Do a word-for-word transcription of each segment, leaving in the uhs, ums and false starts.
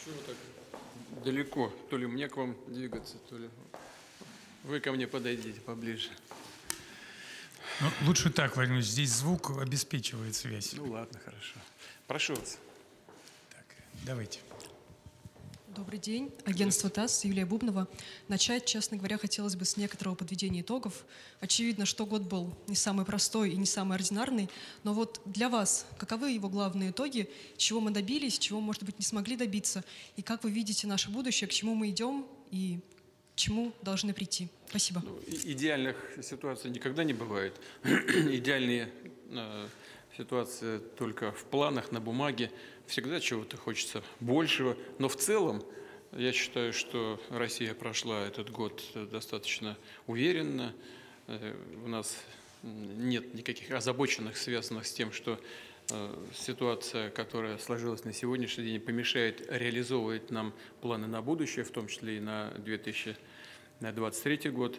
Чего так далеко? То ли мне к вам двигаться, то ли вы ко мне подойдите поближе. Ну, лучше так, Владимир Ильич, здесь звук обеспечивает связь. Ну ладно, хорошо. Прошу вас. Так, давайте. Добрый день. Агентство ТАСС, Юлия Бубнова. Начать, честно говоря, хотелось бы с некоторого подведения итогов. Очевидно, что год был не самый простой и не самый ординарный, но вот для вас каковы его главные итоги, чего мы добились, чего, может быть, не смогли добиться, и как вы видите наше будущее, к чему мы идем и к чему должны прийти? Спасибо. Ну, идеальных ситуаций никогда не бывает. Идеальные э, ситуации только в планах, на бумаге. Всегда чего-то хочется большего. Но в целом, я считаю, что Россия прошла этот год достаточно уверенно. Э, у нас нет никаких озабоченных, связанных с тем, что э, ситуация, которая сложилась на сегодняшний день, помешает реализовывать нам планы на будущее, в том числе и на две тысячи двадцать третий год.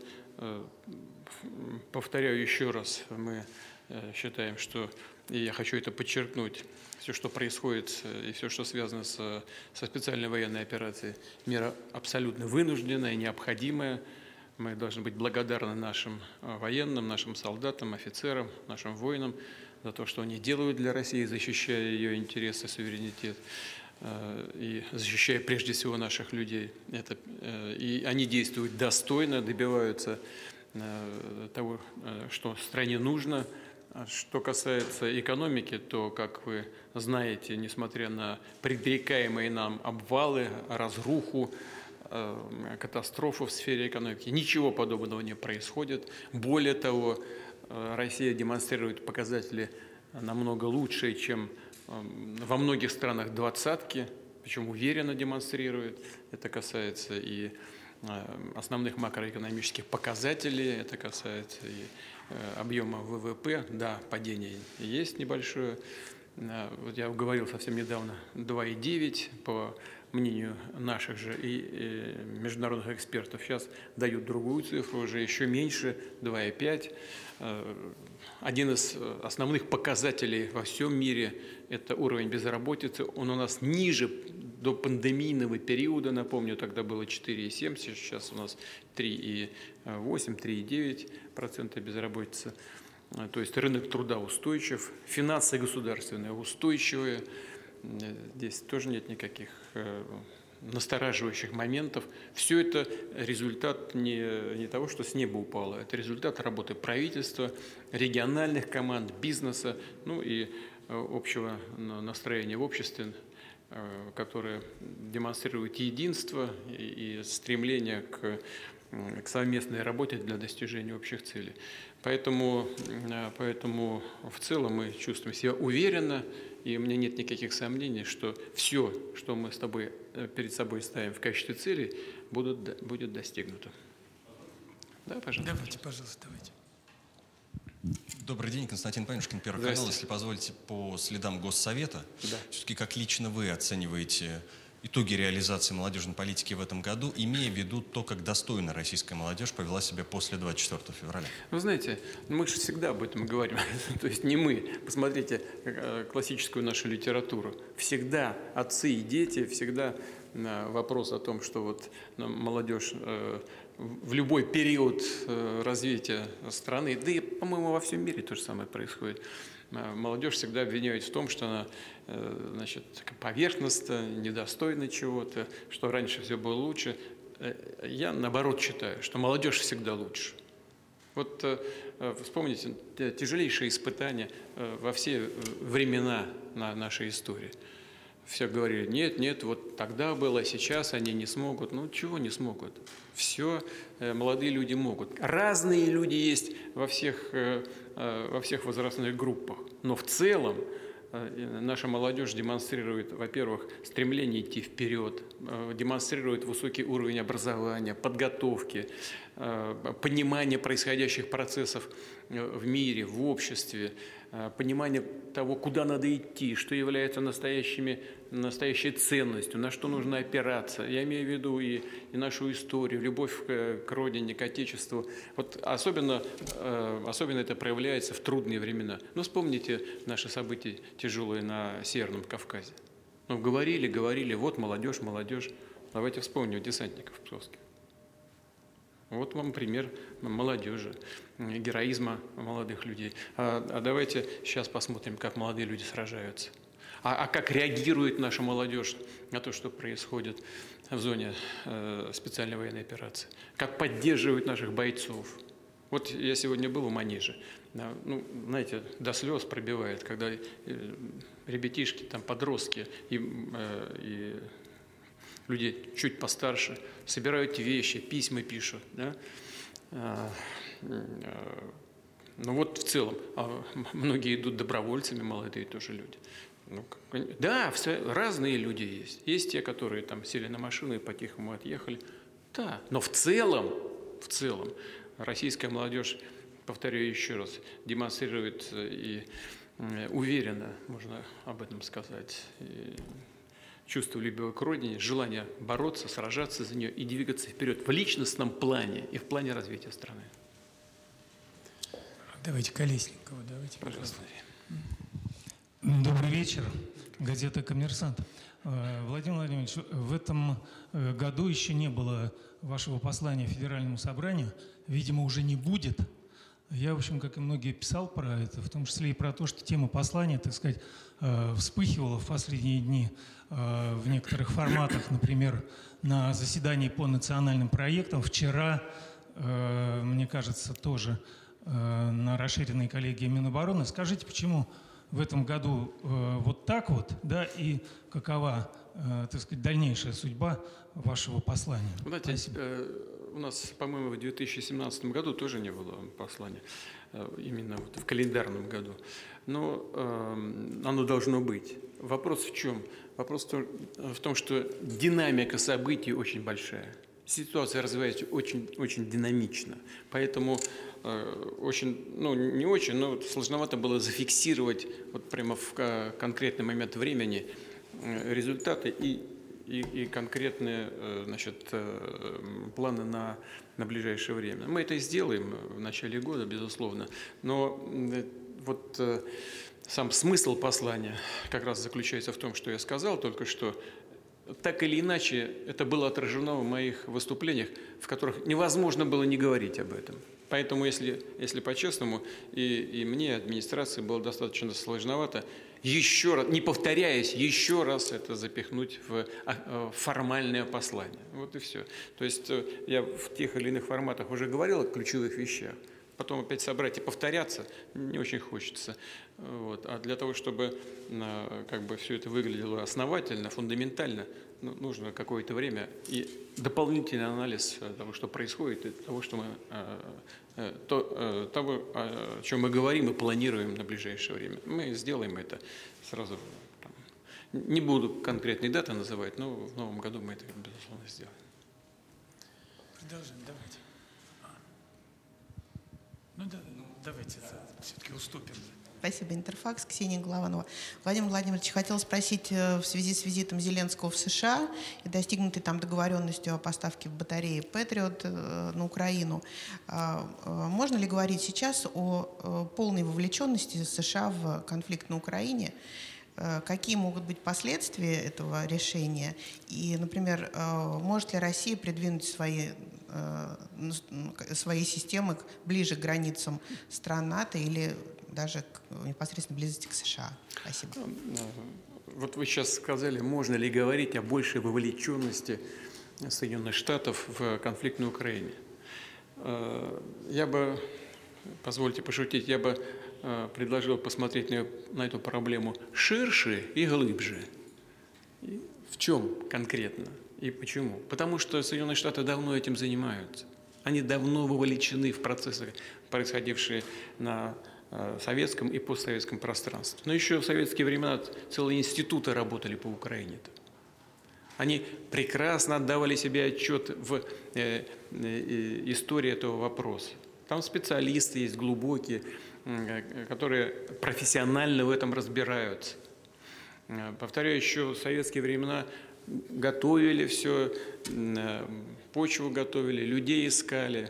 Повторяю еще раз, мы считаем, что, и я хочу это подчеркнуть, все, что происходит и все, что связано с, со специальной военной операцией, мера абсолютно вынужденная, необходимая. Мы должны быть благодарны нашим военным, нашим солдатам, офицерам, нашим воинам за то, что они делают для России, защищая ее интересы, суверенитет и защищая прежде всего наших людей. Это, и они действуют достойно, добиваются того, что стране нужно. Что касается экономики, то, как вы знаете, несмотря на предрекаемые нам обвалы, разруху, катастрофу в сфере экономики, ничего подобного не происходит. Более того, Россия демонстрирует показатели намного лучшие, чем во многих странах двадцатки, причем уверенно демонстрирует. Это касается и основных макроэкономических показателей, это касается и объема вэ вэ пэ. Да, падение есть небольшое. Вот я говорил совсем недавно, два и девять по мнению наших же и международных экспертов. Сейчас дают другую цифру, уже еще меньше, два и пять. Один из основных показателей во всем мире – это уровень безработицы. Он у нас ниже до пандемийного периода, напомню, тогда было четыре и семь, сейчас у нас три и восемь, три и девять процента безработицы. То есть рынок труда устойчив, финансы государственные устойчивые. Здесь тоже нет никаких настораживающих моментов. Все это результат не, не того, что с неба упало. Это результат работы правительства, региональных команд, бизнеса, ну и общего настроения в обществе, которое демонстрирует единство и, и стремление к, к совместной работе для достижения общих целей. Поэтому, поэтому в целом мы чувствуем себя уверенно, и у меня нет никаких сомнений, что все, что мы с тобой перед собой ставим в качестве цели, будут, будет достигнуто. Да, пожалуйста. Давайте, пожалуйста, давайте. Добрый день, Константин Панюшкин, Первый канал. Если позволите, по следам Госсовета, да. Все-таки как лично вы оцениваете итоги реализации молодежной политики в этом году, имея в виду то, как достойно российская молодежь повела себя после двадцать четвёртого февраля? Вы знаете, мы же всегда об этом говорим. То есть не мы. Посмотрите классическую нашу литературу. Всегда отцы и дети, всегда вопрос о том, что вот молодежь в любой период развития страны, да и, по-моему, во всем мире то же самое происходит. Молодежь всегда обвиняет в том, что она, значит, поверхностна, недостойна чего-то, что раньше все было лучше. Я, наоборот, считаю, что молодежь всегда лучше. Вот вспомните тяжелейшие испытания во все времена нашей истории. Все говорили, нет, нет, вот тогда было, сейчас они не смогут. Ну, чего не смогут? Все молодые люди могут. Разные люди есть во всех, во всех возрастных группах. Но в целом наша молодежь демонстрирует, во-первых, стремление идти вперед, демонстрирует высокий уровень образования, подготовки, понимание происходящих процессов в мире, в обществе, понимание того, куда надо идти, что является настоящими, настоящей ценностью, на что нужно опираться. Я имею в виду и, и нашу историю, любовь к, к родине, к отечеству. Вот особенно, особенно это проявляется в трудные времена. Ну, вспомните наши события тяжелые на Северном Кавказе. Ну, говорили, говорили, вот молодежь, молодежь. Давайте вспомним десантников псковских. Вот вам пример молодежи, героизма молодых людей. А, а давайте сейчас посмотрим, как молодые люди сражаются. А, а как реагирует наша молодежь на то, что происходит в зоне э, специальной военной операции. Как поддерживают наших бойцов. Вот я сегодня был в Манеже. Да, ну, знаете, до слез пробивает, когда э, ребятишки, там, подростки и, э, и люди чуть постарше собирают вещи, письма пишут. Да? А, а, ну вот в целом. А многие идут добровольцами, молодые тоже люди. Ну, да, все, разные люди есть. Есть те, которые там сели на машину и по-тихому отъехали. Да, но в целом, в целом российская молодежь, повторяю еще раз, демонстрирует и уверенно, можно об этом сказать, чувство любви к родине, желание бороться, сражаться за нее и двигаться вперед в личностном плане и в плане развития страны. Давайте Колесникову, давайте. Пожалуйста. Добрый вечер. Газета «Коммерсант». Владимир Владимирович, в этом году еще не было вашего послания Федеральному собранию. Видимо, уже не будет. Я, в общем, как и многие, писал про это, в том числе и про то, что тема послания, так сказать, вспыхивала в последние дни в некоторых форматах. Например, на заседании по национальным проектам. Вчера, мне кажется, тоже на расширенной коллегии Минобороны. Скажите, почему в этом году э, вот так вот, да, и какова, э, так сказать, дальнейшая судьба вашего послания? Знаете, э, у нас, по-моему, в две тысячи семнадцатом году тоже не было послания, э, именно вот в календарном году, но э, оно должно быть. Вопрос в чем? Вопрос в том, что динамика событий очень большая. Ситуация развивается очень, очень динамично, поэтому э, очень, ну не очень, но сложновато было зафиксировать вот прямо в конкретный момент времени результаты и, и, и конкретные э, значит, э, планы на, на ближайшее время. Мы это и сделаем в начале года, безусловно, но э, вот э, сам смысл послания как раз заключается в том, что я сказал только что. Так или иначе, это было отражено в моих выступлениях, в которых невозможно было не говорить об этом. Поэтому, если, если по-честному, и, и мне, администрации, было достаточно сложновато, еще раз, не повторяясь, еще раз это запихнуть в формальное послание. Вот и все. То есть я в тех или иных форматах уже говорил о ключевых вещах. Потом опять собрать и повторяться не очень хочется. Вот. А для того, чтобы как бы все это выглядело основательно, фундаментально, ну, нужно какое-то время и дополнительный анализ того, что происходит, и того, что мы, то, того, о чем мы говорим и планируем на ближайшее время. Мы сделаем это сразу. Там, не буду конкретной даты называть, но в новом году мы это, безусловно, сделаем. Продолжим, давайте. Ну да, давайте все-таки уступим. Спасибо. Интерфакс, Ксения Голованова. Владимир Владимирович, хотел спросить в связи с визитом Зеленского в США и достигнутой там договоренностью о поставке батареи «Патриот» на Украину. Можно ли говорить сейчас о полной вовлеченности США в конфликт на Украине? Какие могут быть последствия этого решения? И, например, может ли Россия придвинуть свои, свои системы ближе к границам стран НАТО или даже к непосредственно близости к США? Спасибо. Вот вы сейчас сказали, можно ли говорить о большей вовлеченности Соединенных Штатов в конфликт на Украине. Я бы, позвольте пошутить, я бы предложил посмотреть на, на эту проблему ширше и глубже. И в чем конкретно и почему? Потому что Соединенные Штаты давно этим занимаются. Они давно вовлечены в процессы, происходившие на э, советском и постсоветском пространстве. Но еще в советские времена целые институты работали по Украине-то. Они прекрасно отдавали себе отчет в э, э, истории этого вопроса. Там специалисты есть глубокие, которые профессионально в этом разбираются. Повторяю, еще в советские времена готовили все, почву готовили, людей искали,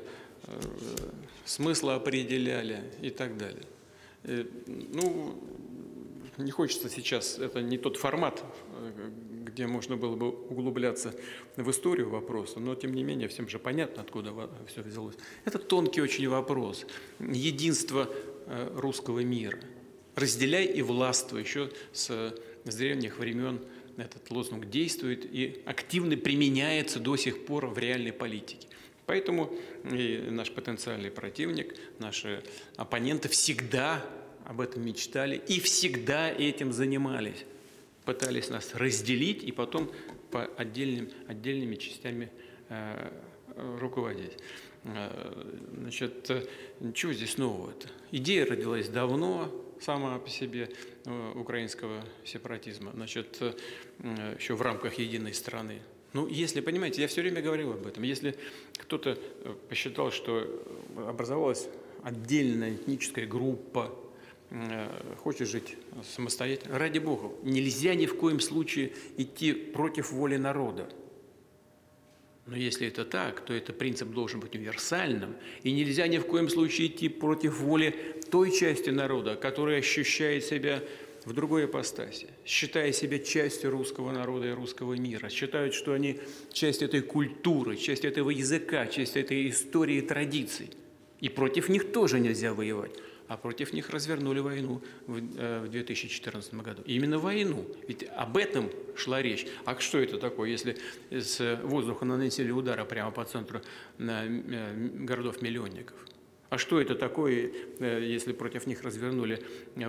смысл определяли и так далее. Ну, не хочется сейчас, это не тот формат, где можно было бы углубляться в историю вопроса, но тем не менее всем же понятно, откуда все взялось. Это тонкий очень вопрос. Единство русского мира. Разделяй и властвуй. Еще с, с древних времен этот лозунг действует и активно применяется до сих пор в реальной политике. Поэтому и наш потенциальный противник, наши оппоненты всегда об этом мечтали и всегда этим занимались. Пытались нас разделить и потом по отдельным, отдельными частями э, руководить. Э, значит, ничего здесь нового-то. Идея родилась давно, сама по себе, э, украинского сепаратизма, значит, э, еще в рамках единой страны. Ну, если, понимаете, я все время говорил об этом, если кто-то посчитал, что образовалась отдельная этническая группа, хочет жить самостоятельно, ради Бога, нельзя ни в коем случае идти против воли народа. Но если это так, то этот принцип должен быть универсальным, и нельзя ни в коем случае идти против воли той части народа, которая ощущает себя в другой ипостаси, считая себя частью русского народа и русского мира, считают, что они часть этой культуры, часть этого языка, часть этой истории и традиций. И против них тоже нельзя воевать. А против них развернули войну в две тысячи четырнадцатом году. И именно войну. Ведь об этом шла речь. А что это такое, если с воздуха наносили удары прямо по центру городов-миллионников? А что это такое, если против них развернули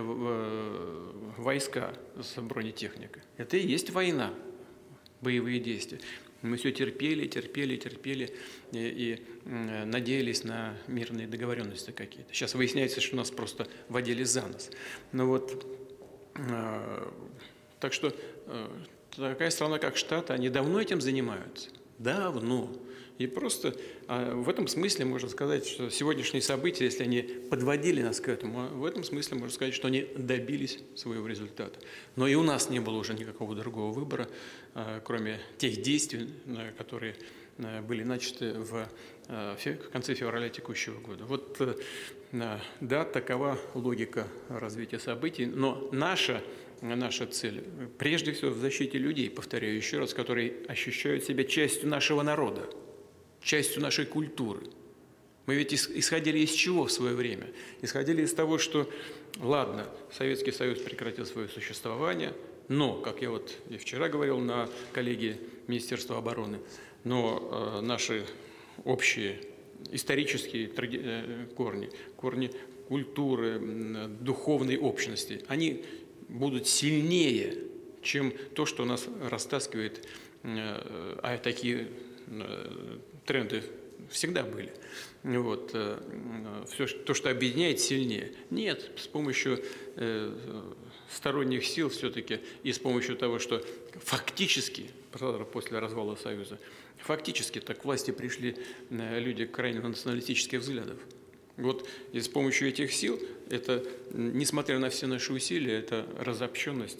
войска с бронетехникой? Это и есть война, боевые действия. Мы все терпели, терпели, терпели и, и надеялись на мирные договоренности какие-то. Сейчас выясняется, что нас просто водили за нос. Ну вот, э, так что э, такая страна, как Штаты, они давно этим занимаются. Давно. И просто э, в этом смысле можно сказать, что сегодняшние события, если они подводили нас к этому, в этом смысле можно сказать, что они добились своего результата. Но и у нас не было уже никакого другого выбора, э, кроме тех действий, э, которые э, были начаты в, э, в конце февраля текущего года. Вот, э, да, такова логика развития событий, но наша Наша цель, прежде всего, в защите людей, повторяю еще раз, которые ощущают себя частью нашего народа, частью нашей культуры. Мы ведь исходили из чего в свое время? Исходили из того, что, ладно, Советский Союз прекратил свое существование, но, как я вот и вчера говорил на коллегии Министерства обороны, но э, наши общие исторические корни, корни культуры, духовной общности, они будут сильнее, чем то, что нас растаскивает, а такие тренды всегда были. Вот. Все то, что объединяет, сильнее. Нет, с помощью сторонних сил все-таки и с помощью того, что фактически, после развала Союза, фактически так к власти пришли люди крайне националистических взглядов. Вот и с помощью этих сил, это, несмотря на все наши усилия, эта разобщенность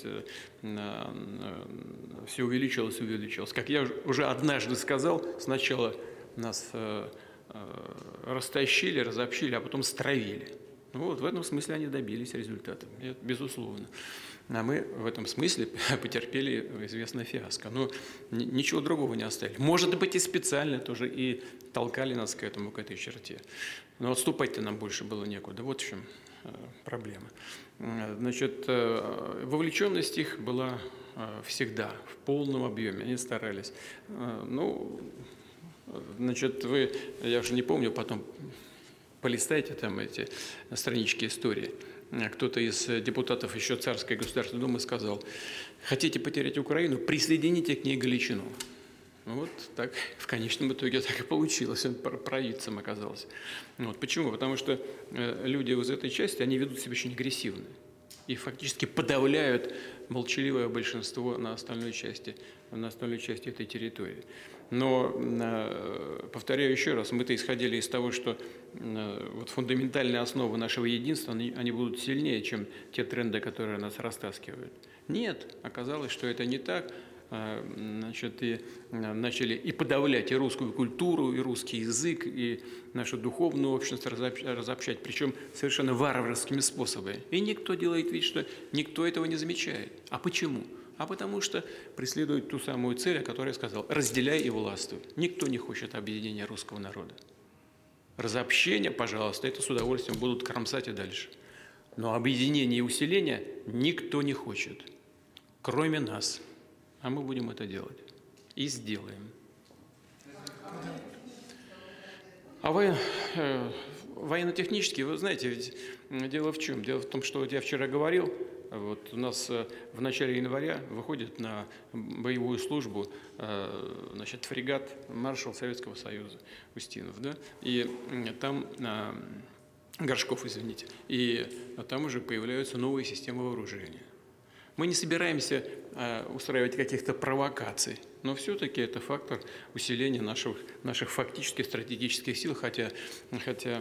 все увеличилась и увеличилась. Как я уже однажды сказал, сначала нас растащили, разобщили, а потом стравили. Вот в этом смысле они добились результата, безусловно. А мы в этом смысле потерпели известное фиаско. Но ничего другого не оставили. Может быть, и специально тоже и толкали нас к этому, к этой черте. Но отступать-то нам больше было некуда. Вот в чем проблема. Значит, вовлеченность их была всегда в полном объеме. Они старались. Ну, значит, вы, я уже не помню, потом полистайте там эти странички истории. Кто-то из депутатов еще Царской Государственной Думы сказал: хотите потерять Украину, присоедините к ней Галичину. Вот так в конечном итоге так и получилось, он провидцем оказался. Вот. Почему? Потому что люди из этой части, они ведут себя очень агрессивно и фактически подавляют молчаливое большинство на остальной части, на остальной части этой территории. Но, повторяю еще раз, мы-то исходили из того, что вот фундаментальные основы нашего единства, они, они будут сильнее, чем те тренды, которые нас растаскивают. Нет, оказалось, что это не так. значит, и начали и подавлять и русскую культуру, и русский язык, и нашу духовную общность разобщать, причем совершенно варварскими способами. И никто делает вид, что никто этого не замечает. А почему? А потому что преследует ту самую цель, о которой я сказал: разделяй и властвуй. Никто не хочет объединения русского народа. Разобщение, пожалуйста, это с удовольствием будут кромсать и дальше. Но объединение и усиление никто не хочет, кроме нас. А мы будем это делать. И сделаем. А вы, э, военно-технически, вы знаете, ведь дело в чем? Дело в том, что вот я вчера говорил, вот у нас э, в начале января выходит на боевую службу э, значит, фрегат маршал Советского Союза Устинов, да? И э, там... Э, Горшков, извините. И там уже появляются новые системы вооружения. Мы не собираемся э, устраивать каких-то провокаций, но все-таки это фактор усиления наших, наших фактических стратегических сил, хотя, хотя,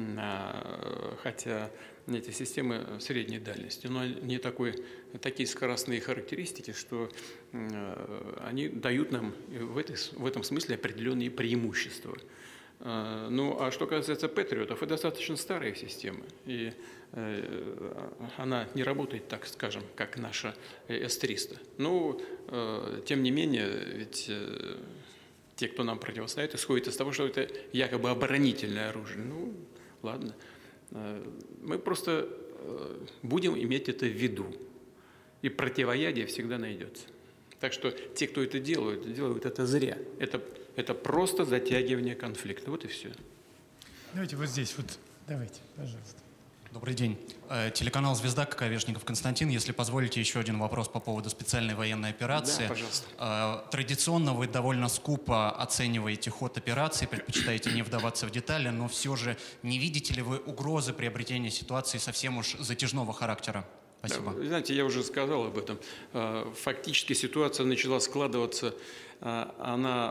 э, хотя эти системы средней дальности, но они такой, такие скоростные характеристики, что э, они дают нам в, этой, в этом смысле определенные преимущества. Ну, а что касается патриотов, это достаточно старая система, и э, она не работает, так скажем, как наша эс триста. Но, э, тем не менее, ведь э, те, кто нам противостоит, исходят из того, что это якобы оборонительное оружие. Ну, ладно. Э, мы просто э, будем иметь это в виду, и противоядие всегда найдется. Так что те, кто это делают, делают это зря. Это, это просто затягивание конфликта. Вот и все. Давайте вот здесь вот. Давайте, пожалуйста. Добрый день. Телеканал «Звезда», Коковешников Константин. Если позволите, еще один вопрос по поводу специальной военной операции. Да, пожалуйста. Традиционно вы довольно скупо оцениваете ход операции, предпочитаете не вдаваться в детали, но все же не видите ли вы угрозы приобретения ситуации совсем уж затяжного характера? Спасибо. Вы знаете, я уже сказал об этом. Фактически ситуация начала складываться, она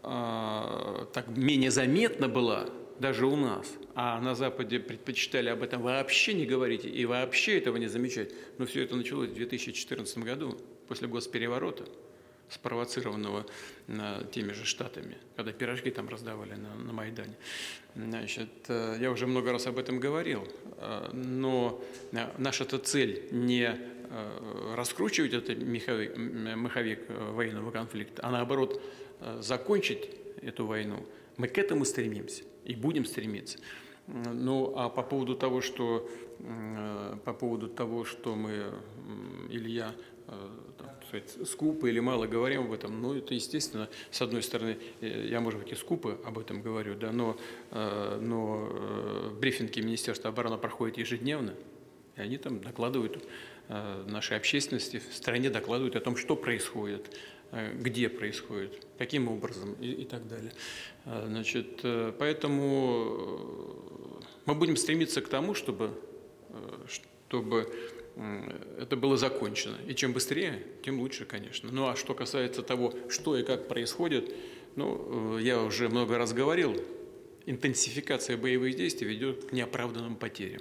так менее заметна была даже у нас, а на Западе предпочитали об этом вообще не говорить и вообще этого не замечать. Но все это началось в две тысячи четырнадцатом году, после госпереворота, спровоцированного теми же Штатами, когда пирожки там раздавали на, на Майдане. Значит, я уже много раз об этом говорил, но наша-то цель не раскручивать этот маховик, маховик военного конфликта, а наоборот закончить эту войну. Мы к этому стремимся и будем стремиться. Ну, а по поводу того, что, по поводу того, что мы, или я, так сказать, скупо или мало говорим об этом, ну, это естественно, с одной стороны, я, может быть, и скупо об этом говорю, да, но, но брифинги Министерства обороны проходят ежедневно, и они там докладывают нашей общественности, в стране докладывают о том, что происходит, где происходит, каким образом и, и так далее. Значит, поэтому мы будем стремиться к тому, чтобы, чтобы это было закончено. И чем быстрее, тем лучше, конечно. Ну а что касается того, что и как происходит, ну, я уже много раз говорил, интенсификация боевых действий ведет к неоправданным потерям.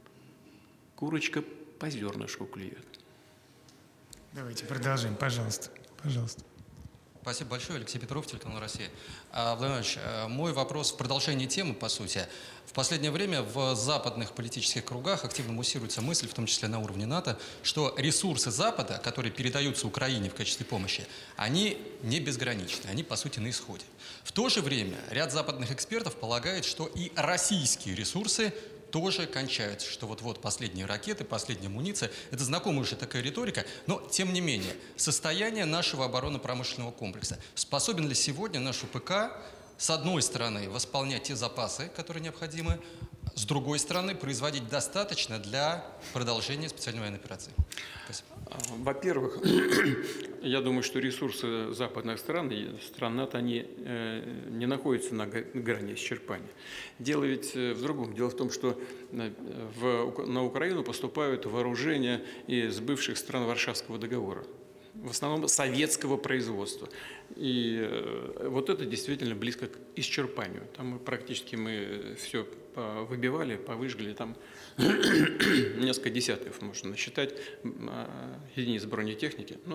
Курочка по зернышку клюет. Давайте продолжим, пожалуйста. Пожалуйста. Спасибо большое. Алексей Петров, телеканал «Россия». Владимир Иванович, мой вопрос в продолжении темы, по сути. В последнее время в западных политических кругах активно муссируется мысль, в том числе на уровне НАТО, что ресурсы Запада, которые передаются Украине в качестве помощи, они не безграничны, они, по сути, на исходе. В то же время ряд западных экспертов полагает, что и российские ресурсы тоже кончаются, что вот-вот последние ракеты, последняя амуниция. Это знакомая уже такая риторика, но, тем не менее, состояние нашего оборонно-промышленного комплекса. Способен ли сегодня наш УПК, с одной стороны, восполнять те запасы, которые необходимы, с другой стороны, производить достаточно для продолжения специальной военной операции? Спасибо. Во-первых, я думаю, что ресурсы западных стран и стран НАТО, они э, не находятся на грани исчерпания. Дело ведь в другом. Дело в том, что в, на Украину поступают вооружения из бывших стран Варшавского договора. В основном советского производства. И э, вот это действительно близко к исчерпанию. Там мы, практически мы все выбивали, повыжгли, там несколько десятков можно насчитать единиц бронетехники. Ну,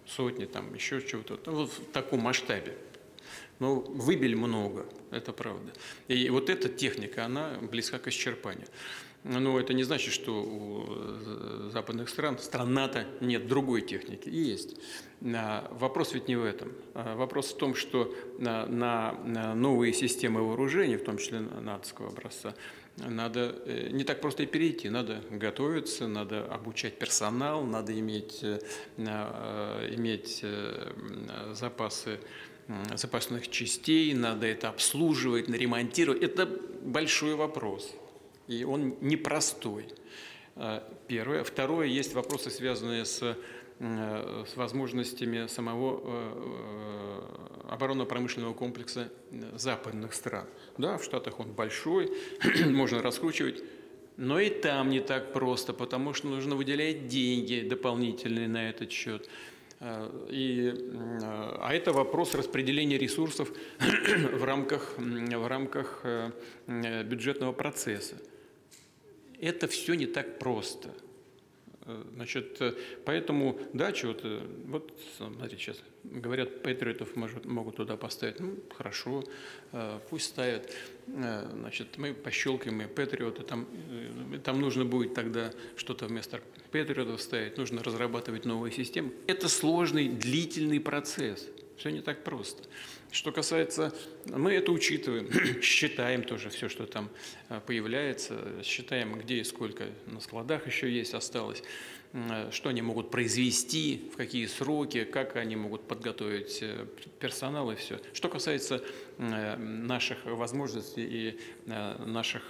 сотни, там еще чего-то, ну, вот в таком масштабе. Но выбили много, это правда. И вот эта техника, она близка к исчерпанию. Но это не значит, что у западных стран, стран НАТО нет другой техники. Есть. Вопрос ведь не в этом. Вопрос в том, что на новые системы вооружений, в том числе натовского образца, надо не так просто и перейти. Надо готовиться, надо обучать персонал, надо иметь, иметь запасы запасных частей, надо это обслуживать, ремонтировать. Это большой вопрос. И он непростой. Первое. Второе, есть вопросы, связанные с, с возможностями самого оборонно-промышленного комплекса западных стран. Да, в Штатах он большой, можно раскручивать, но и там не так просто, потому что нужно выделять деньги дополнительные на этот счет. И, а это вопрос распределения ресурсов в рамках, в рамках бюджетного процесса. Это все не так просто. Значит, поэтому, да, чего-то, вот, смотрите, сейчас говорят, патриотов может, могут туда поставить. Ну, хорошо, пусть ставят. Значит, мы пощелкаем и патриоты. Там, там нужно будет тогда что-то вместо патриотов ставить, нужно разрабатывать новые системы. Это сложный, длительный процесс. Все не так просто. Что касается, мы это учитываем, считаем тоже все, что там появляется, считаем, где и сколько на складах еще есть, осталось, что они могут произвести, в какие сроки, как они могут подготовить персонал и все. Что касается наших возможностей и наших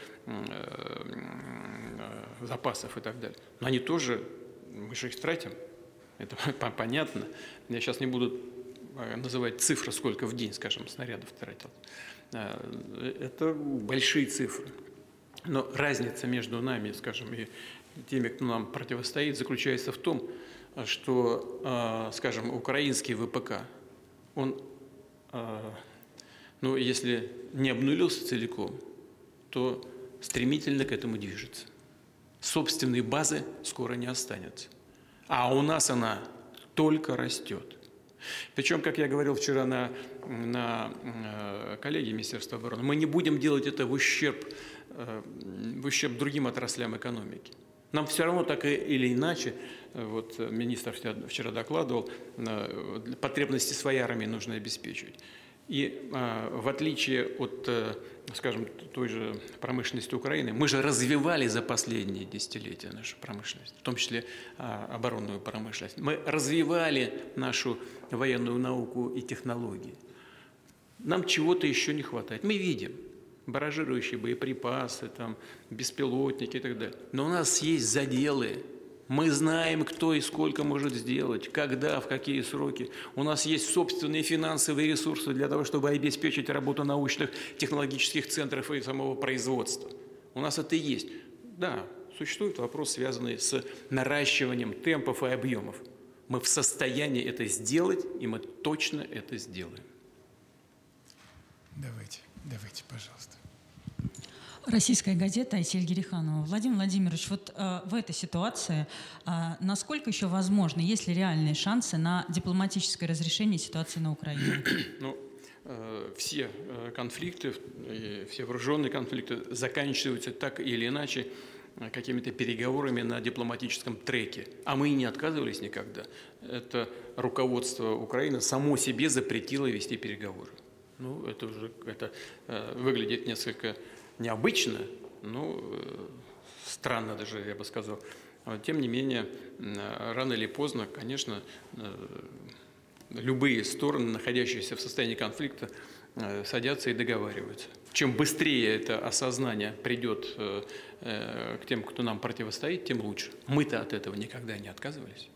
запасов и так далее, но они тоже, мы же их тратим, это понятно. Я сейчас не буду называть цифры, сколько в день, скажем, снарядов тратил. Это большие цифры. Но разница между нами, скажем, и теми, кто нам противостоит, заключается в том, что, скажем, украинский ВПК, он, ну, если не обнулился целиком, то стремительно к этому движется. Собственной базы скоро не останется. А у нас она только растет. Причем, как я говорил вчера на, на коллегии Министерства обороны, мы не будем делать это в ущерб, в ущерб другим отраслям экономики. Нам все равно так или иначе, вот министр вчера докладывал, потребности своей армии нужно обеспечивать. И в отличие от, скажем, той же промышленности Украины, мы же развивали за последние десятилетия нашу промышленность, в том числе оборонную промышленность. Мы развивали нашу военную науку и технологии. Нам чего-то еще не хватает. Мы видим баражирующие боеприпасы, там, беспилотники и так далее. Но у нас есть заделы. Мы знаем, кто и сколько может сделать, когда, в какие сроки. У нас есть собственные финансовые ресурсы для того, чтобы обеспечить работу научных технологических центров и самого производства. У нас это и есть. Да, существует вопрос, связанный с наращиванием темпов и объемов. Мы в состоянии это сделать, и мы точно это сделаем. Давайте, давайте, пожалуйста. Российская газета, Айсель Гериханова. Владимир Владимирович, вот э, в этой ситуации э, насколько еще возможно, есть ли реальные шансы на дипломатическое разрешение ситуации на Украине? Ну, э, все э, конфликты, э, все вооруженные конфликты заканчиваются так или иначе э, какими-то переговорами на дипломатическом треке. А мы и не отказывались никогда. Это руководство Украины само себе запретило вести переговоры. Ну, это уже это, э, выглядит несколько необычно, ну, странно даже, я бы сказал. Тем не менее, рано или поздно, конечно, любые стороны, находящиеся в состоянии конфликта, садятся и договариваются. Чем быстрее это осознание придет к тем, кто нам противостоит, тем лучше. Мы-то от этого никогда не отказывались.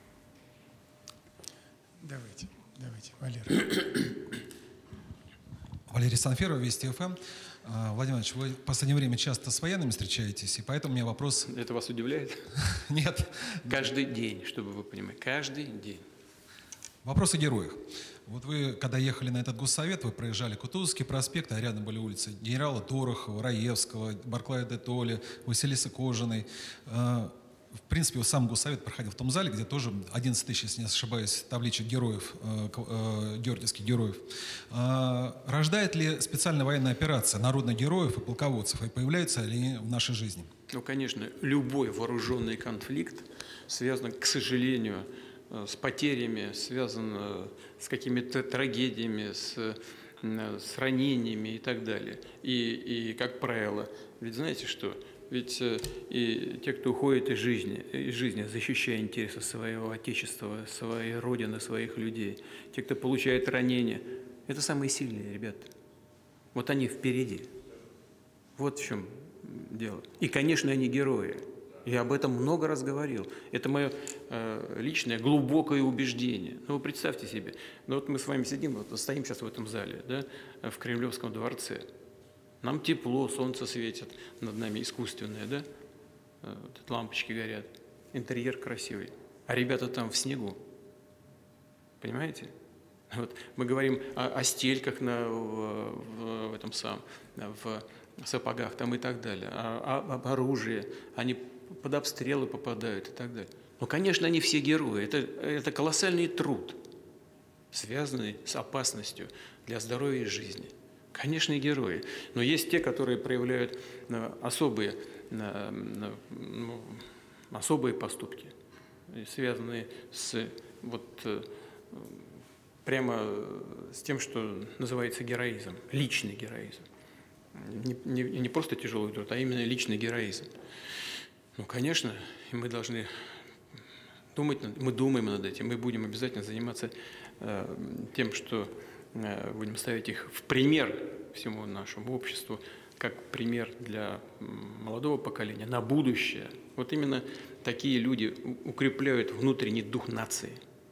Давайте, давайте, Валерий. Валерий Санферов, Вести ФМ. Владимир Ильич, вы в последнее время часто с военными встречаетесь, и поэтому у меня вопрос... Это вас удивляет? Нет. Каждый день, чтобы вы понимали, каждый день. Вопрос о героях. Вот вы, когда ехали на этот госсовет, вы проезжали Кутузовский проспект, а рядом были улицы генерала Дорохова, Раевского, Барклая де Толли, Василисы Кожаной. в принципе, сам Госсовет проходил в том зале, где тоже одиннадцать тысяч, если не ошибаюсь, табличек героев, георгиевских героев. Рождает ли специальная военная операция народных героев и полководцев, и появляются ли они в нашей жизни? Ну, конечно, любой вооруженный конфликт связан, к сожалению, с потерями, связан с какими-то трагедиями, с, с ранениями и так далее. И, и, как правило, ведь знаете что? Ведь и те, кто уходит из жизни, из жизни, защищая интересы своего отечества, своей родины, своих людей, те, кто получает ранения, это самые сильные ребята. Вот они впереди. Вот в чем дело. И, конечно, они герои. Я об этом много раз говорил. Это мое э, личное глубокое убеждение. Ну, вы представьте себе. Ну, вот мы с вами сидим, вот, стоим сейчас в этом зале, да, в Кремлевском дворце. Нам тепло, солнце светит над нами, искусственное, да? Вот, лампочки горят, интерьер красивый. А ребята там в снегу. Понимаете? Вот, мы говорим о, о стельках на, в, в, в этом самом, в сапогах там и так далее, о, об оружии. Они под обстрелы попадают и так далее. Ну, конечно, они все герои. Это, это колоссальный труд, связанный с опасностью для здоровья и жизни. Конечно, герои. Но есть те, которые проявляют особые, ну, особые поступки, связанные с, вот, прямо с тем, что называется героизм, личный героизм. Не, не, не просто тяжелый труд, а именно личный героизм. Ну, конечно, мы должны думать, мы думаем над этим, мы будем обязательно заниматься э, тем, что э, будем ставить их в пример всему нашему обществу, как пример для молодого поколения, на будущее. Вот именно такие люди укрепляют внутренний дух нации.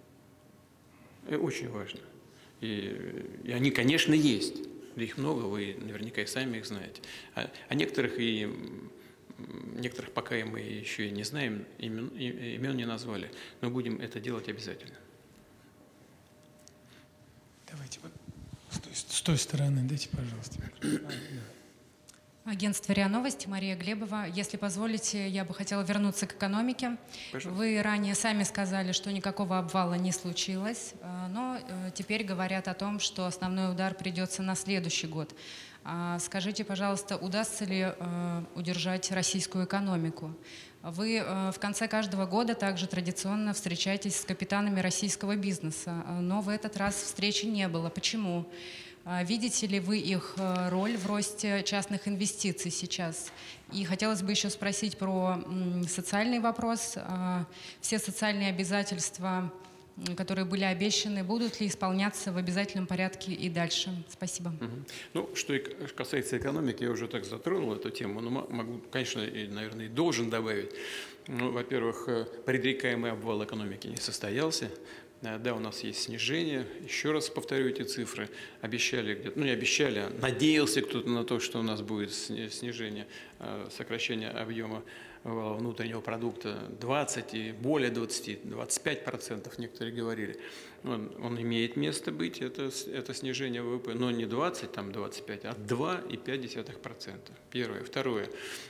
Это очень важно. И, и они, конечно, есть. Их много, вы наверняка и сами их знаете. А, а некоторых и некоторых пока и мы еще и не знаем, имен, имен не назвали, но будем это делать обязательно. Давайте вот с той, с той стороны, дайте, пожалуйста. Агентство РИА Новости, Мария Глебова. Если позволите, я бы хотела вернуться к экономике. Пожалуйста. Вы ранее сами сказали, что никакого обвала не случилось, но теперь говорят о том, что основной удар придется на следующий год. Скажите, пожалуйста, удастся ли удержать российскую экономику? Вы в конце каждого года также традиционно встречаетесь с капитанами российского бизнеса, но в этот раз встречи не было. Почему? Видите ли вы их роль в росте частных инвестиций сейчас? И хотелось бы еще спросить про социальный вопрос. Все социальные обязательства, которые были обещаны, будут ли исполняться в обязательном порядке и дальше? Спасибо. Угу. Ну, что касается экономики, я уже так затронул эту тему, но могу, конечно, и, наверное, и должен добавить. Ну, во-первых, предрекаемый обвал экономики не состоялся. Да, у нас есть снижение. Еще раз повторю эти цифры. Обещали где-то, ну не обещали, а надеялся кто-то на то, что у нас будет снижение, сокращение объема внутреннего продукта двадцать и более двадцати, двадцать пять процентов, некоторые говорили. Он, он имеет место быть, это, это снижение ВВП, но не двадцать, там двадцать пять, а два и пять десятых процента. Первое. Второе.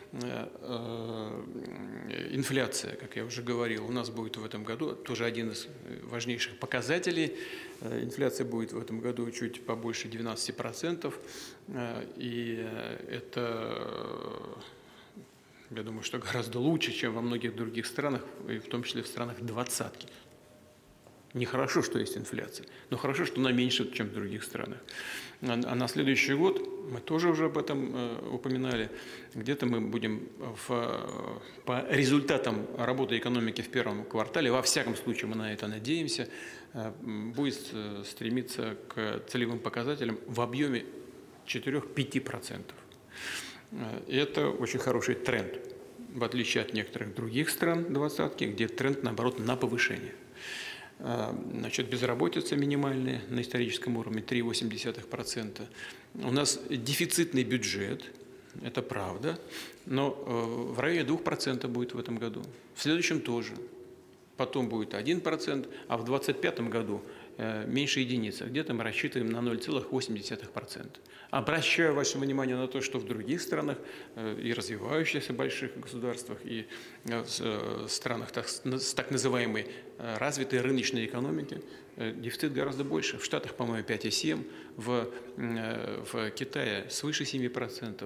Инфляция, как я уже говорил, у нас будет в этом году, тоже один из важнейших показателей. Инфляция будет в этом году чуть побольше двенадцати процентов. И это... Я думаю, что гораздо лучше, чем во многих других странах, и в том числе в странах двадцатки. Нехорошо, что есть инфляция, но хорошо, что она меньше, чем в других странах. А на следующий год, мы тоже уже об этом э, упоминали, где-то мы будем в, по результатам работы экономики в первом квартале, во всяком случае мы на это надеемся, э, будет стремиться к целевым показателям в объеме четырёх-пяти процентов. Это очень хороший тренд, в отличие от некоторых других стран двадцатки, где тренд, наоборот, на повышение. Значит, безработица минимальная на историческом уровне три и восемь десятых процента. У нас дефицитный бюджет, это правда, но в районе двух процентов будет в этом году. В следующем тоже. Потом будет один процент, а в двадцать пятом году меньше единицы. Где-то мы рассчитываем на ноль целых восемь десятых процента. Обращаю ваше внимание на то, что в других странах, и развивающихся больших государствах, и странах с так называемой развитой рыночной экономики дефицит гораздо больше. В Штатах, по-моему, пять и семь, в, в Китае свыше семи процентов.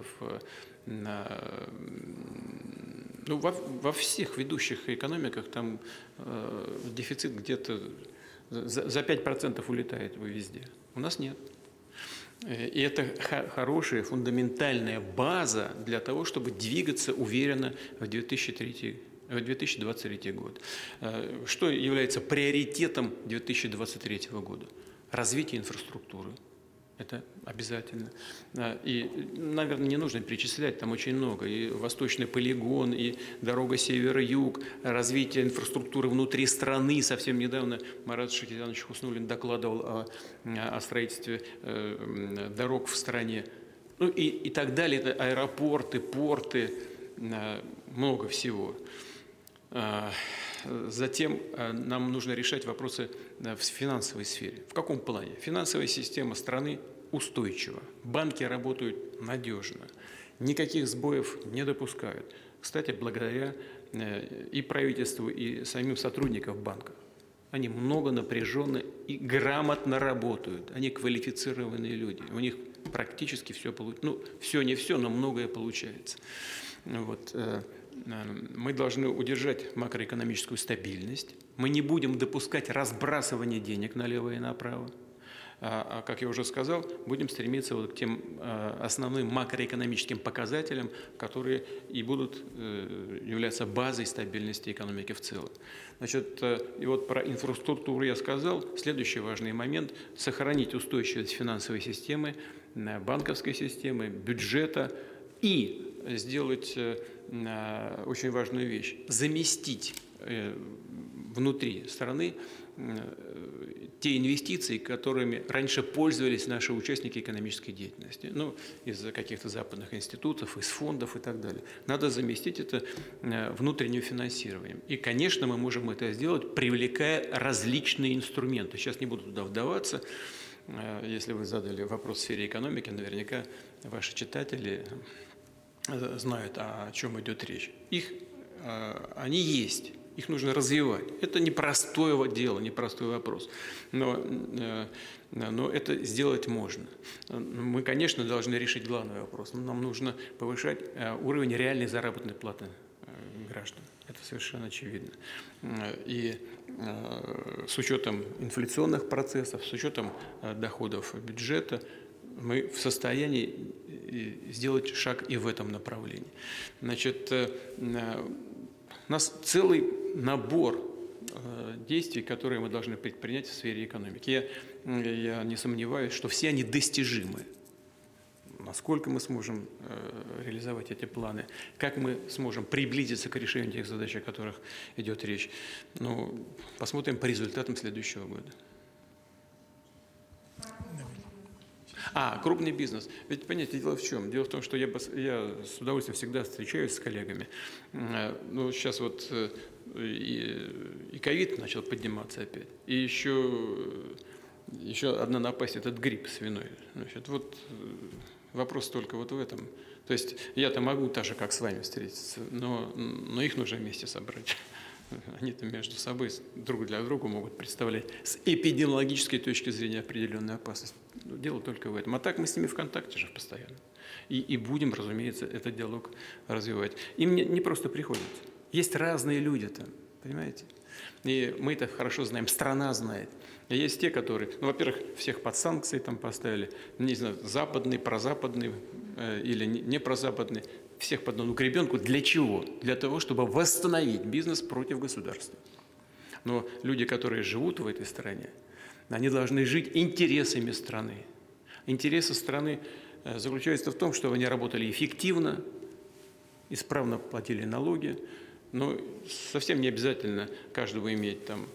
Ну, во, во всех ведущих экономиках там э, дефицит где-то за, за пять процентов улетает везде. У нас нет. И это хорошая фундаментальная база для того, чтобы двигаться уверенно в две тысячи двадцать третий год. Что является приоритетом две тысячи двадцать третьего года? Развитие инфраструктуры. Это обязательно. И, наверное, не нужно перечислять, там очень много. И восточный полигон, и дорога север-юг, развитие инфраструктуры внутри страны. Совсем недавно Марат Шахиданович Хуснуллин докладывал о, о строительстве э, дорог в стране. Ну и, и так далее. Это аэропорты, порты, э, много всего. Затем нам нужно решать вопросы в финансовой сфере. В каком плане? Финансовая система страны устойчива. Банки работают надежно. Никаких сбоев не допускают. Кстати, благодаря и правительству, и самим сотрудникам банков. Они много напряженно и грамотно работают. Они квалифицированные люди. У них практически все получается. Ну, все не все, но многое получается. Вот. Мы должны удержать макроэкономическую стабильность. Мы не будем допускать разбрасывания денег налево и направо. А, как я уже сказал, будем стремиться вот к тем основным макроэкономическим показателям, которые и будут являться базой стабильности экономики в целом. Значит, и вот про инфраструктуру я сказал. Следующий важный момент – сохранить устойчивость финансовой системы, банковской системы, бюджета и сделать очень важную вещь – заместить внутри страны те инвестиции, которыми раньше пользовались наши участники экономической деятельности. Ну, из каких-то западных институтов, из фондов и так далее. Надо заместить это внутренним финансированием. И, конечно, мы можем это сделать, привлекая различные инструменты. Сейчас не буду туда вдаваться. Если вы задали вопрос в сфере экономики, наверняка ваши читатели знают, о чем идет речь. Их, они есть, их нужно развивать. Это непростое дело, непростой вопрос, но, но это сделать можно. Мы, конечно, должны решить главный вопрос. Нам нужно повышать уровень реальной заработной платы граждан. Это совершенно очевидно. И с учетом инфляционных процессов, с учетом доходов бюджета, мы в состоянии сделать шаг и в этом направлении. Значит, у нас целый набор действий, которые мы должны предпринять в сфере экономики. Я, я не сомневаюсь, что все они достижимы. Насколько мы сможем реализовать эти планы, как мы сможем приблизиться к решению тех задач, о которых идет речь. Ну, посмотрим по результатам следующего года. А, крупный бизнес. Ведь, понимаете, дело в чем? Дело в том, что я, я с удовольствием всегда встречаюсь с коллегами. Ну, сейчас вот и, и ковид начал подниматься опять. И еще, еще одна напасть – этот грипп свиной. Значит, вот вопрос только вот в этом. То есть я-то могу так же, как с вами встретиться, но, но их нужно вместе собрать. Они-то между собой друг для друга могут представлять с эпидемиологической точки зрения определенную опасность. Дело только в этом. А так мы с ними в контакте же постоянно. И, и будем, разумеется, этот диалог развивать. Им не, не просто приходится. Есть разные люди там, понимаете? И мы это хорошо знаем, страна знает. И есть те, которые, ну, во-первых, всех под санкции там поставили, не знаю, западный, прозападный э, или не, не прозападный. Всех под одну гребенку. Для чего? Для того, чтобы восстановить бизнес против государства. Но люди, которые живут в этой стране, они должны жить интересами страны. Интересы страны заключаются в том, чтобы они работали эффективно, исправно платили налоги. Но совсем не обязательно каждому иметь там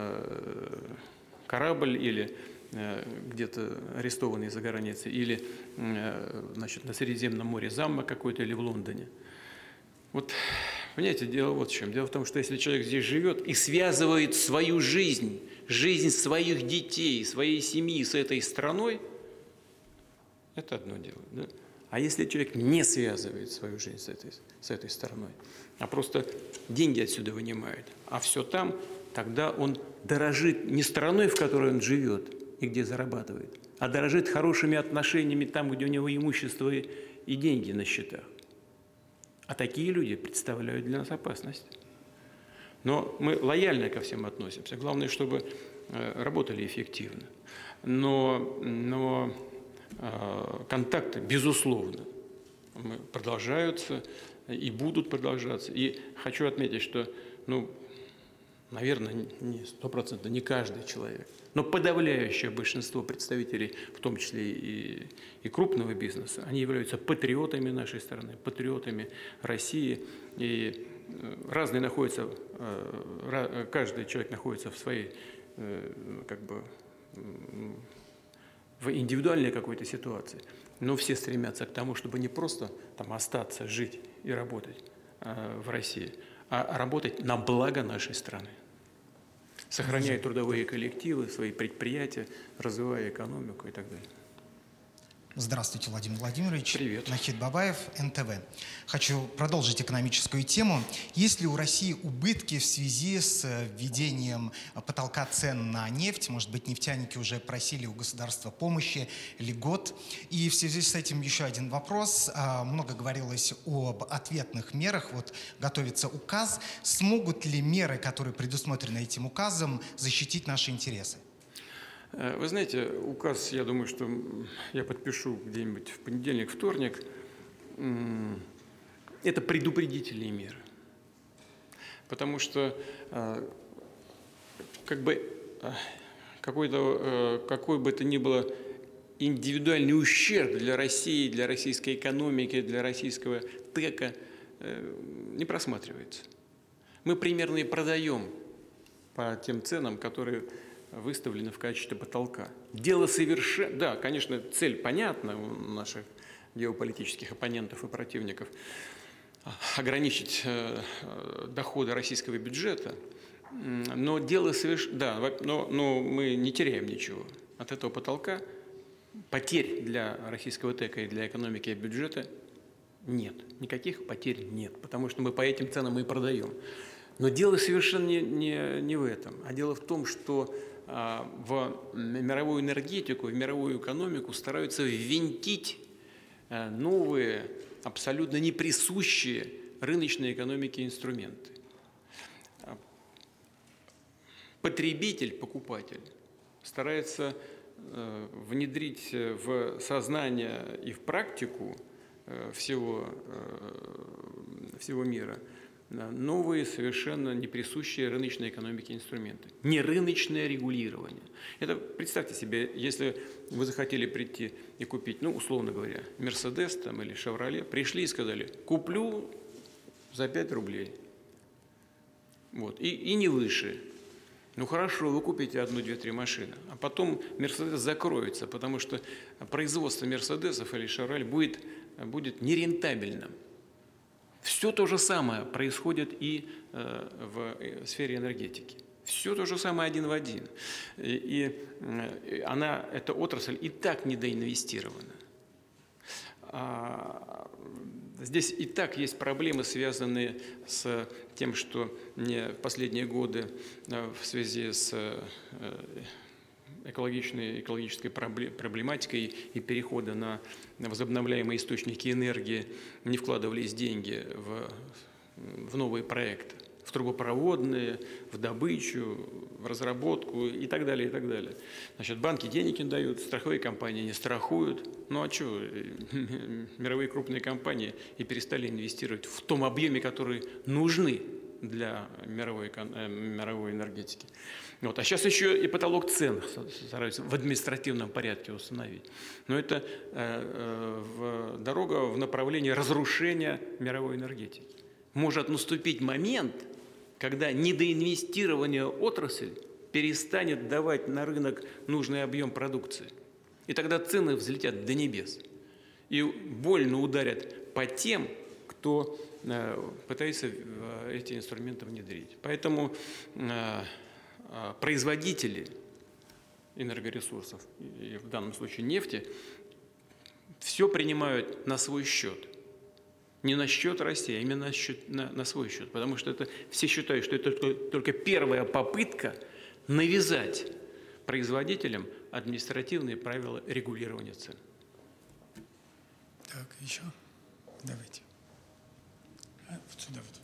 корабль или где-то арестованные за границей, или значит, на Средиземном море замок какой-то, или в Лондоне. Вот Понимаете, дело вот в чем. Дело в том, что если человек здесь живет и связывает свою жизнь, жизнь своих детей, своей семьи с этой страной, это одно дело. Да? А если человек не связывает свою жизнь с этой, с этой стороной, а просто деньги отсюда вынимает, а все там, тогда он дорожит не страной, в которой он живет и где зарабатывает, а дорожит хорошими отношениями там, где у него имущество и, и деньги на счетах. А такие люди представляют для нас опасность. Но мы лояльно ко всем относимся. Главное, чтобы э, работали эффективно. Но, но э, контакты, безусловно, продолжаются и будут продолжаться. И хочу отметить, что, ну, наверное, не стопроцентно, не каждый человек, но подавляющее большинство представителей, в том числе и, и крупного бизнеса, они являются патриотами нашей страны, патриотами России. И разные находятся, каждый человек находится в своей, как бы, в индивидуальной какой-то ситуации. Но все стремятся к тому, чтобы не просто там остаться, жить и работать в России, а работать на благо нашей страны, сохраняя трудовые коллективы, свои предприятия, развивая экономику и так далее. Здравствуйте, Владимир Владимирович. Привет. Нахид Бабаев, эн тэ вэ. Хочу продолжить экономическую тему. Есть ли у России убытки в связи с введением потолка цен на нефть? Может быть, нефтяники уже просили у государства помощи, льгот? И в связи с этим еще один вопрос. Много говорилось об ответных мерах. Вот готовится указ. Смогут ли меры, которые предусмотрены этим указом, защитить наши интересы? Вы знаете, указ, я думаю, что я подпишу где-нибудь в понедельник, вторник. Это предупредительные меры. Потому что как бы какой-то, какой бы то ни было индивидуальный ущерб для России, для российской экономики, для российского ТЭКа не просматривается. Мы примерно и продаем по тем ценам, которые выставлены в качестве потолка. Дело совершенно... Да, конечно, цель понятна у наших геополитических оппонентов и противников — ограничить э, доходы российского бюджета, но дело совершенно... Да, но, но мы не теряем ничего от этого потолка. Потерь для российского ТЭКа и для экономики и бюджета нет. Никаких потерь нет, потому что мы по этим ценам и продаем. Но дело совершенно не, не, не в этом, а дело в том, что в мировую энергетику, в мировую экономику стараются ввинтить новые, абсолютно неприсущие рыночной экономике инструменты. Потребитель, покупатель старается внедрить в сознание и в практику всего, всего мира новые, совершенно неприсущие рыночной экономике инструменты. Нерыночное регулирование. Это, представьте себе, если вы захотели прийти и купить, ну, условно говоря, Мерседес там, или Шевроле, пришли и сказали: куплю за пять рублей. Вот. И, и не выше. Ну хорошо, вы купите одну, две, три машины, а потом Мерседес закроется, потому что производство Мерседесов или Шевроле будет, будет нерентабельным. Все то же самое происходит и э, в сфере энергетики. Все то же самое один в один. И, и она, эта отрасль и так недоинвестирована. А, здесь и так есть проблемы, связанные с тем, что мне в последние годы в связи с экологичной, экологической проблематикой и перехода на возобновляемые источники энергии не вкладывались деньги в, в новые проекты, в трубопроводные, в добычу, в разработку и так далее, и так далее. Значит, банки денег не дают, страховые компании не страхуют. Ну а что, мировые крупные компании и перестали инвестировать в том объеме, который нужны для мировой, мировой энергетики. Вот. А сейчас еще и потолок цен стараются в административном порядке установить. Но это э, в, дорога в направлении разрушения мировой энергетики. Может наступить момент, когда недоинвестирование отрасль перестанет давать на рынок нужный объем продукции. И тогда цены взлетят до небес. И больно ударят по тем, кто пытается эти инструменты внедрить. Поэтому производители энергоресурсов, и в данном случае нефти, все принимают на свой счет. Не на счет России, а именно на, счет, на, на свой счет. Потому что это, все считают, что это только, только первая попытка навязать производителям административные правила регулирования цен. Так, еще? Давайте. А, вот сюда вот.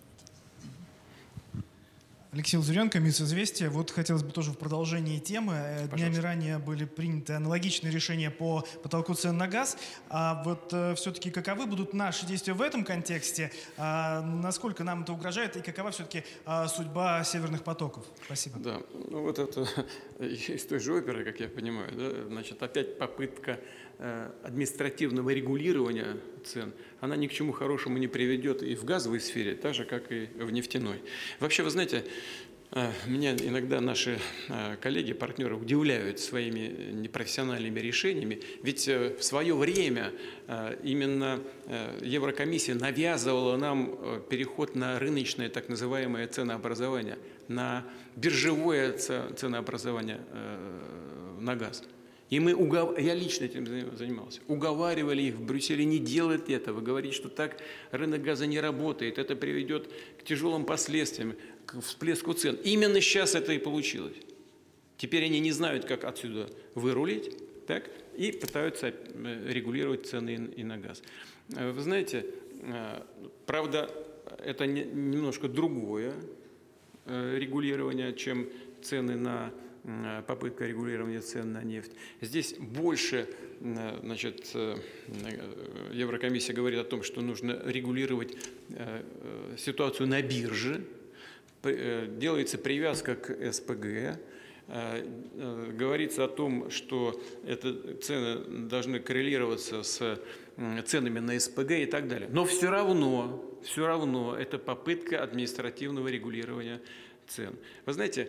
Алексей Лазуренко, МИС «Известия». Вот хотелось бы тоже в продолжении темы. Пожалуйста. Днями ранее были приняты аналогичные решения по потолку цен на газ. А вот э, все-таки каковы будут наши действия в этом контексте? А насколько нам это угрожает? И какова все-таки а, судьба северных потоков? Спасибо. Да, ну вот это из той же оперы, как я понимаю. Да? Значит, опять попытка э, административного регулирования цен. Она ни к чему хорошему не приведет и в газовой сфере, так же, как и в нефтяной. Вообще, вы знаете, меня иногда наши коллеги, партнеры удивляют своими непрофессиональными решениями, ведь в свое время именно Еврокомиссия навязывала нам переход на рыночное так называемое ценообразование, на биржевое ценообразование на газ. И мы, угов... я лично этим занимался, уговаривали их в Брюсселе не делать этого, говорить, что так рынок газа не работает, это приведет к тяжелым последствиям, к всплеску цен. Именно сейчас это и получилось. Теперь они не знают, как отсюда вырулить, так, и пытаются регулировать цены и на газ. Вы знаете, правда, это немножко другое регулирование, чем цены на попытка регулирования цен на нефть. Здесь больше, значит, Еврокомиссия говорит о том, что нужно регулировать ситуацию на бирже. Делается привязка к эс пэ гэ. Говорится о том, что это цены должны коррелироваться с ценами на эс пэ гэ и так далее. Но все равно, все равно это попытка административного регулирования цен. Вы знаете,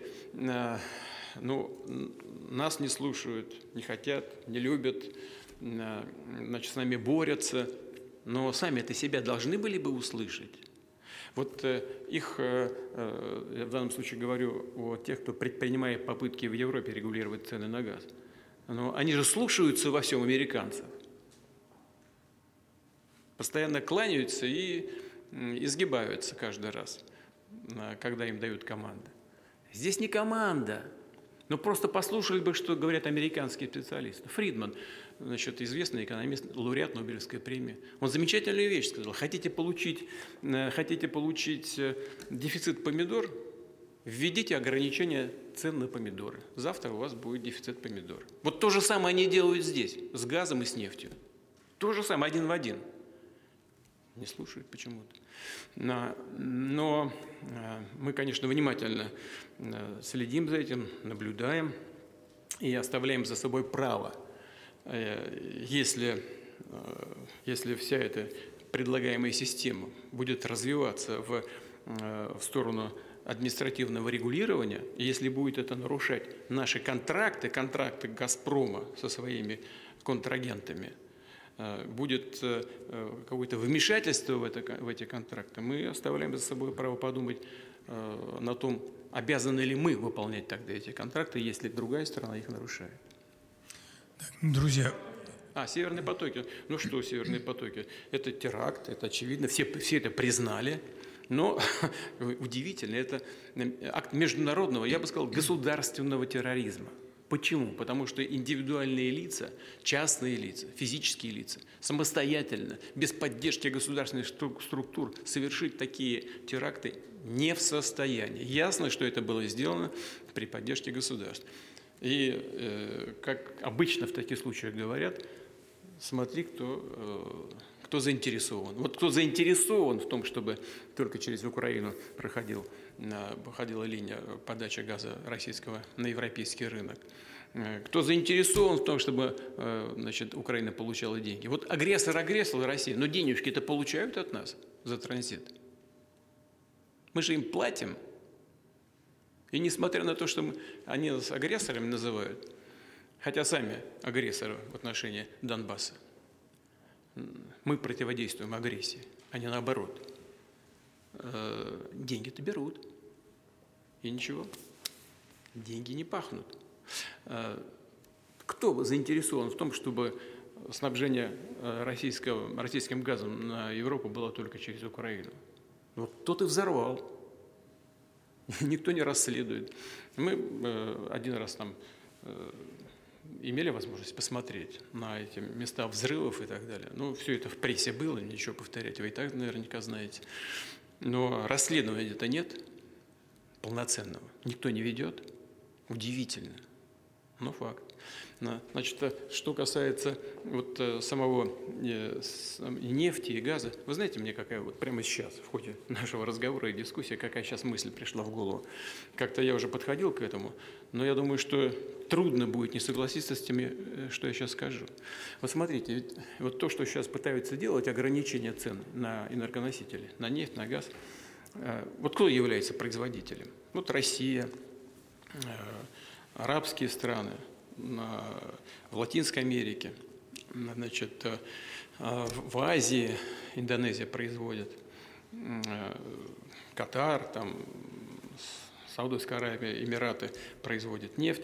ну, нас не слушают, не хотят, не любят, значит, с нами борются, но сами это себя должны были бы услышать. Вот их, я в данном случае говорю о тех, кто предпринимает попытки в Европе регулировать цены на газ. Но они же слушаются во всем американцев. Постоянно кланяются и изгибаются каждый раз, когда им дают команды. Здесь не команда. Но просто послушали бы, что говорят американские специалисты. Фридман, значит, известный экономист, лауреат Нобелевской премии. Он замечательную вещь сказал. Хотите получить, хотите получить дефицит помидор? Введите ограничение цен на помидоры. Завтра у вас будет дефицит помидор. Вот то же самое они делают здесь, с газом и с нефтью. То же самое, один в один. Не слушают почему-то. Но, но мы, конечно, внимательно следим за этим, наблюдаем и оставляем за собой право, если, если вся эта предлагаемая система будет развиваться в, в сторону административного регулирования, если будет это нарушать наши контракты, контракты «Газпрома» со своими контрагентами, будет какое-то вмешательство в, это, в эти контракты, мы оставляем за собой право подумать на том, обязаны ли мы выполнять тогда эти контракты, если другая сторона их нарушает. Так, друзья. А, «Северные потоки». Ну что «Северные потоки»? Это теракт, это очевидно, все, все это признали. Но удивительно, это акт международного, я бы сказал, государственного терроризма. Почему? Потому что индивидуальные лица, частные лица, физические лица самостоятельно, без поддержки государственных структур совершить такие теракты не в состоянии. Ясно, что это было сделано при поддержке государств. И, э, как обычно в таких случаях говорят, смотри, кто, э, кто заинтересован. Вот кто заинтересован в том, чтобы только через Украину проходил, проходила линия подачи газа российского на европейский рынок. Кто заинтересован в том, чтобы, значит, Украина получала деньги. Вот агрессор агрессор Россия, но денежки-то получают от нас за транзит. Мы же им платим. И несмотря на то, что мы, они нас агрессорами называют, хотя сами агрессоры в отношении Донбасса, мы противодействуем агрессии, а не наоборот. э, деньги-то берут. И ничего, деньги не пахнут. Э, кто заинтересован в том, чтобы снабжение российского, российским газом на Европу было только через Украину? Вот тот и взорвал. Никто не расследует. Мы э, один раз там э, имели возможность посмотреть на эти места взрывов и так далее. Ну, все это в прессе было, ничего повторять вы и так наверняка знаете. Но расследования-то нет полноценного. Никто не ведет. Удивительно. Но факт. Значит, что касается вот самого нефти и газа, вы знаете, мне какая вот прямо сейчас, в ходе нашего разговора и дискуссии, какая сейчас мысль пришла в голову. Как-то я уже подходил к этому, но я думаю, что трудно будет не согласиться с тем, что я сейчас скажу. Вот смотрите, ведь вот то, что сейчас пытаются делать, ограничение цен на энергоносители, на нефть, на газ, вот кто является производителем? Вот Россия, арабские страны, в Латинской Америке, значит, в Азии Индонезия производит, Катар, там, Саудовская Аравия, Эмираты производят нефть.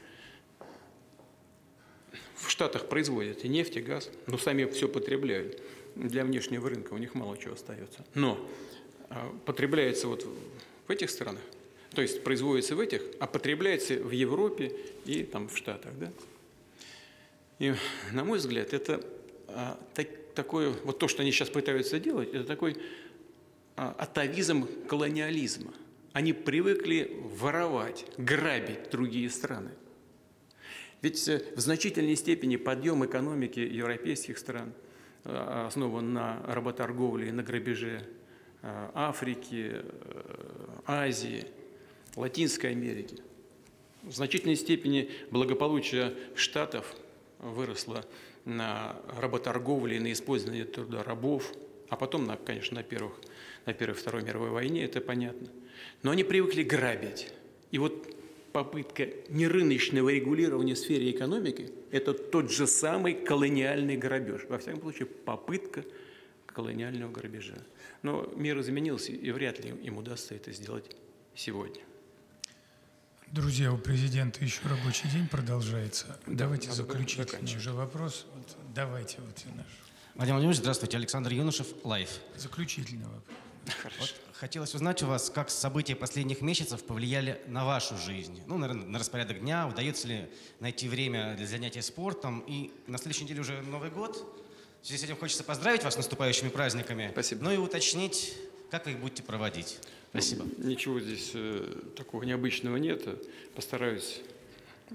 В Штатах производят и нефть, и газ, но сами все потребляют. Для внешнего рынка у них мало чего остается. Но потребляется вот в этих странах, то есть производится в этих, а потребляется в Европе и там в Штатах. Да? И, на мой взгляд, это а, так, такое, вот то, что они сейчас пытаются делать, это такой а, атавизм колониализма. Они привыкли воровать, грабить другие страны. Ведь в значительной степени подъем экономики европейских стран а, основан на работорговле, на грабеже а, Африки, Азии, Латинской Америки. В значительной степени благополучие Штатов выросло на работорговле и на использовании труда рабов, а потом, на, конечно, на, первых, на Первой и Второй мировой войне, это понятно. Но они привыкли грабить. И вот попытка нерыночного регулирования в сфере экономики – это тот же самый колониальный грабеж. Во всяком случае, попытка колониального грабежа. Но мир изменился, и вряд ли им удастся это сделать сегодня. Друзья, у президента еще рабочий день продолжается. Да, давайте заключительный уже вопрос. Вот, давайте вот наш. Владимир Владимирович, здравствуйте. Александр Юношев, Лайф. Заключительный вопрос. Вот хотелось узнать у вас, как события последних месяцев повлияли на вашу жизнь. Ну, наверное, на распорядок дня. Удается ли найти время для занятия спортом? И на следующей неделе уже Новый год. В связи с этим хочется поздравить вас с наступающими праздниками. Спасибо. Ну и уточнить, как вы их будете проводить. Спасибо. Ничего здесь э, такого необычного нет. Постараюсь э,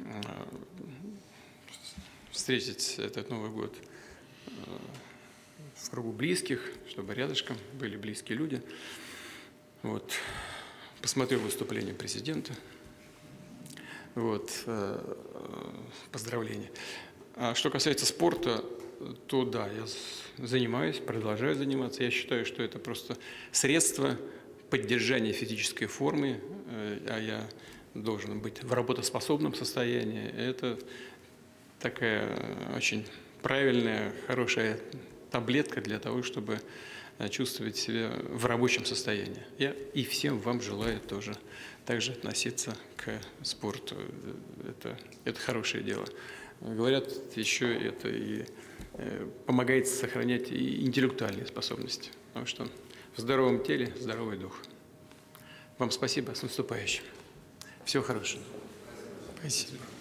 встретить этот Новый год э, в кругу близких, чтобы рядышком были близкие люди. Вот. Посмотрю выступление президента. Вот. Э, э, поздравления. А что касается спорта, то да, я занимаюсь, продолжаю заниматься. Я считаю, что это просто средство поддержания физической формы, а я должен быть в работоспособном состоянии. Это такая очень правильная, хорошая таблетка для того, чтобы чувствовать себя в рабочем состоянии. Я и всем вам желаю тоже также относиться к спорту. Это, это хорошее дело. Говорят, еще это и помогает сохранять и интеллектуальные способности, потому что в здоровом теле здоровый дух. Вам спасибо, с наступающим. Всего хорошего. Спасибо.